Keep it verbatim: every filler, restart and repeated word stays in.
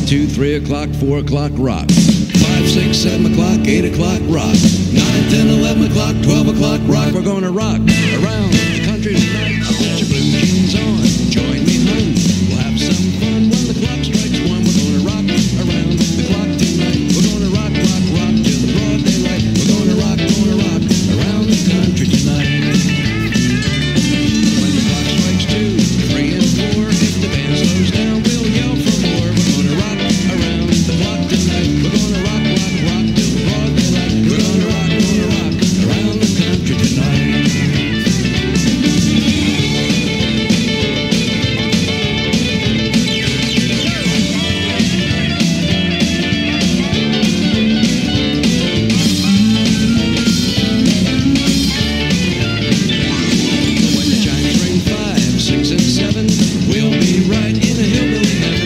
two, three o'clock, four o'clock, rock. five, six, seven o'clock, eight o'clock, rock. nine, ten, eleven o'clock, twelve o'clock, rock. We're going to rock around the country tonight. Put your blue jeans on, join me home. We'll have some fun when the clock strikes one. We're going to rock around the clock tonight. We're going to rock, rock, rock till the broad daylight. We're going to rock, going to rock around the country tonight. When the clock strikes two, three, and four, if the band slows down, we'll yell for more. We're going to rock around the clock tonight. We're going to rock, rock, rock till the broad daylight. We're going to rock, going to rock around the country tonight. When the chimes ring five, six, and seven, we'll be right in a hillbilly heaven.